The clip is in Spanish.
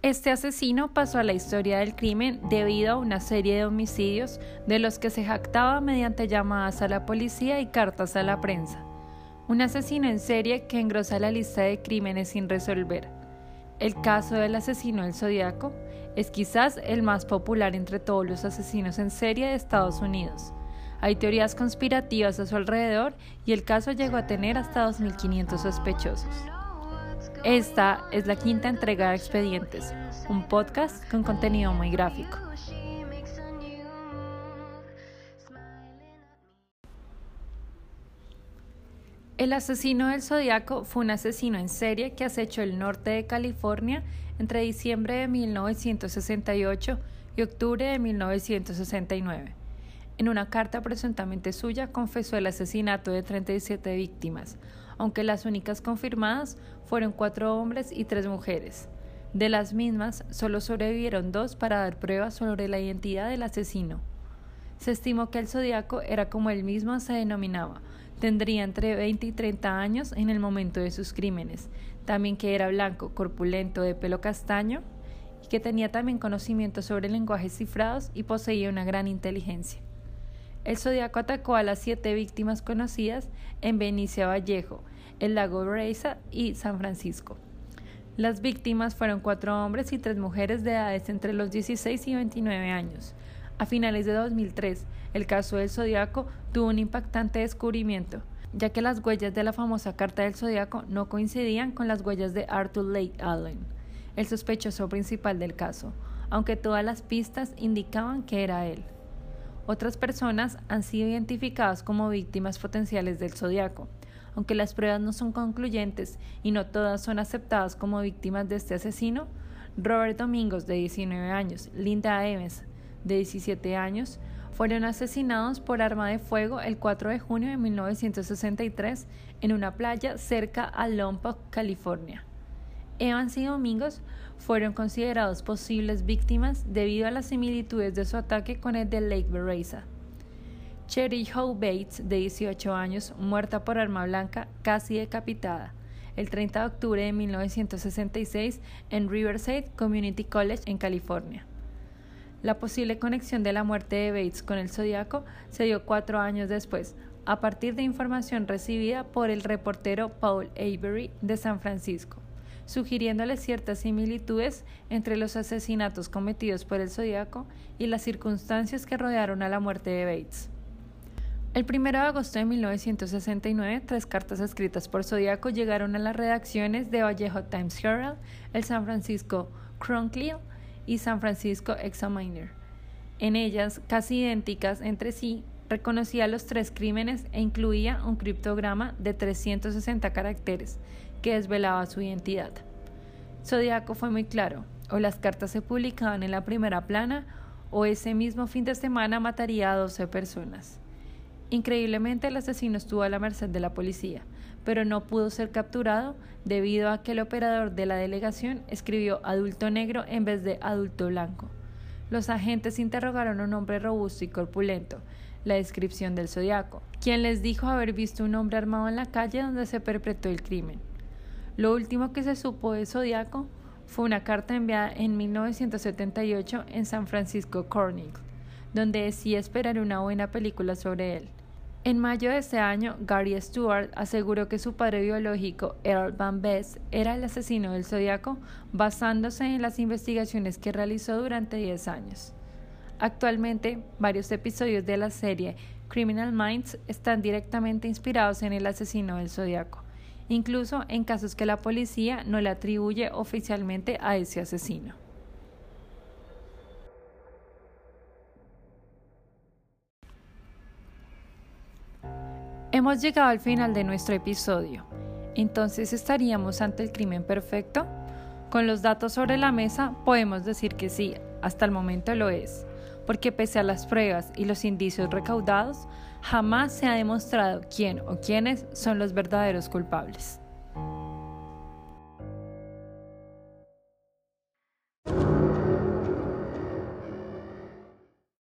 Este asesino pasó a la historia del crimen debido a una serie de homicidios de los que se jactaba mediante llamadas a la policía y cartas a la prensa. Un asesino en serie que engrosa la lista de crímenes sin resolver. El caso del asesino del Zodíaco es quizás el más popular entre todos los asesinos en serie de Estados Unidos. Hay teorías conspirativas a su alrededor y el caso llegó a tener hasta 2.500 sospechosos. Esta es la quinta entrega de Expedientes, un podcast con contenido muy gráfico. El asesino del Zodíaco fue un asesino en serie que acechó el norte de California entre diciembre de 1968 y octubre de 1969. En una carta presuntamente suya confesó el asesinato de 37 víctimas, aunque las únicas confirmadas fueron 4 hombres y 3 mujeres. De las mismas, solo sobrevivieron 2 para dar pruebas sobre la identidad del asesino. Se estimó que el Zodíaco era como él mismo se denominaba, tendría entre 20 y 30 años en el momento de sus crímenes, también que era blanco, corpulento, de pelo castaño, y que tenía también conocimiento sobre lenguajes cifrados y poseía una gran inteligencia. El Zodíaco atacó a las 7 víctimas conocidas en Benicia Vallejo, el lago Berryessa y San Francisco. Las víctimas fueron 4 hombres y 3 mujeres de edades entre los 16 y 29 años. A finales de 2003, el caso del Zodíaco tuvo un impactante descubrimiento, ya que las huellas de la famosa carta del Zodíaco no coincidían con las huellas de Arthur Leigh Allen, el sospechoso principal del caso, aunque todas las pistas indicaban que era él. Otras personas han sido identificadas como víctimas potenciales del Zodíaco, aunque las pruebas no son concluyentes y no todas son aceptadas como víctimas de este asesino. Robert Domingos, de 19 años, Linda Evans, de 17 años, fueron asesinados por arma de fuego el 4 de junio de 1963 en una playa cerca a Lompoc, California. Evans y Domingos fueron considerados posibles víctimas debido a las similitudes de su ataque con el de Lake Berryessa. Cheryl Howe Bates, de 18 años, muerta por arma blanca, casi decapitada, el 30 de octubre de 1966 en Riverside Community College en California. La posible conexión de la muerte de Bates con el Zodíaco se dio 4 años después, a partir de información recibida por el reportero Paul Avery de San Francisco, sugiriéndole ciertas similitudes entre los asesinatos cometidos por el Zodíaco y las circunstancias que rodearon a la muerte de Bates. El 1 de agosto de 1969, 3 cartas escritas por Zodíaco llegaron a las redacciones de Vallejo Times Herald, el San Francisco Chronicle y San Francisco Examiner. En ellas, casi idénticas entre sí, reconocía los 3 crímenes e incluía un criptograma de 360 caracteres que desvelaba su identidad. Zodíaco fue muy claro: o las cartas se publicaban en la primera plana o ese mismo fin de semana mataría a 12 personas. Increíblemente, el asesino estuvo a la merced de la policía, pero no pudo ser capturado debido a que el operador de la delegación escribió adulto negro en vez de adulto blanco. Los agentes interrogaron a un hombre robusto y corpulento, la descripción del Zodíaco, quien les dijo haber visto un hombre armado en la calle donde se perpetró el crimen. Lo último que se supo del Zodíaco fue una carta enviada en 1978 en San Francisco Chronicle, donde decía esperar una buena película sobre él. En mayo de ese año, Gary Stewart aseguró que su padre biológico, Earl Van Best, era el asesino del Zodíaco, basándose en las investigaciones que realizó durante 10 años. Actualmente, varios episodios de la serie Criminal Minds están directamente inspirados en el asesino del Zodíaco, incluso en casos que la policía no le atribuye oficialmente a ese asesino. Hemos llegado al final de nuestro episodio. ¿Entonces estaríamos ante el crimen perfecto? Con los datos sobre la mesa podemos decir que sí, hasta el momento lo es, porque pese a las pruebas y los indicios recaudados, jamás se ha demostrado quién o quiénes son los verdaderos culpables.